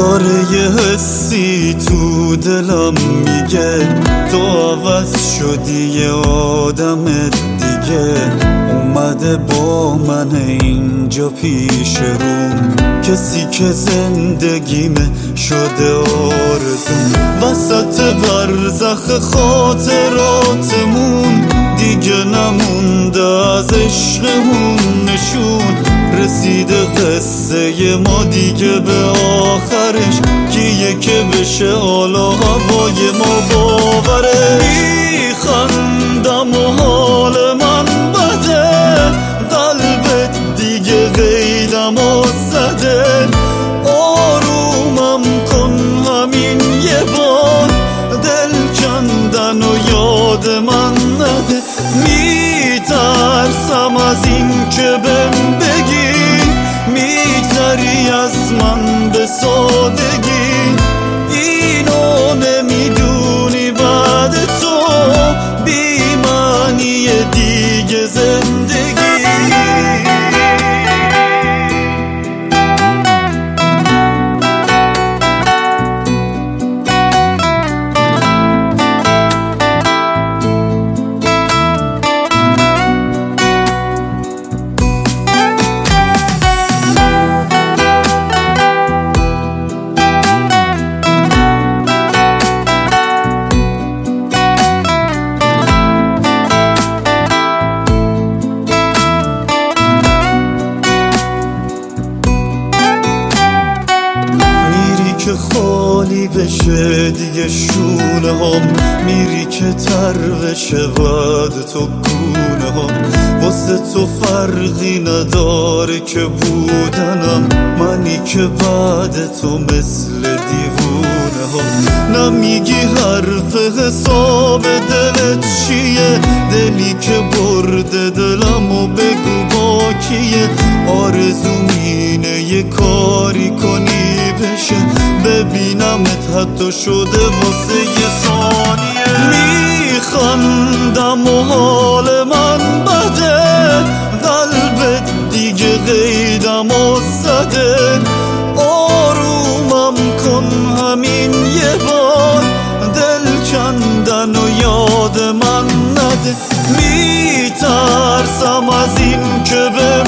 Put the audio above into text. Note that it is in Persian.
داره یه حسی تو دلم میگه تو عوض شدی یه آدم دیگه اومده با من اینجا پیش روم، کسی که زندگیمه شده آرزوم. وسط برزخ خاطراتمون دیگه نمونده از عشقمون نشون، رسیده قصه ما دیگه به آخرش، کیه که بشه حالا هوای ما باوره. میخندم و حال من بده، قلبت دیگه قیدم و زده، آرومم کن همین یه بار، دل کندن و یاد من نده. میترسم از این که بهم بگی میگذری از من به سادگی، اینو نمیدونی بعد تو بی معنی دیگه زندگی. که خالی بشه دیگه شونه هم، میری که تر بشه بعد تو گونه هم، واسه تو فرقی نداره که بودنم منی که بعد تو مثل دیوونه هم. نمیگی حرف حساب دلت چیه، دلی که برده دلم و بگو با کیه، آرزوم اینه یه کاری کنی بشه ببینمت حتی شده واسه یه ثانیه. میخندم و حال من بده، قلبت دیگه قیدم و زده، آرومم کن همین یه بار، دل کندن و یاد من نده. میترسم از این که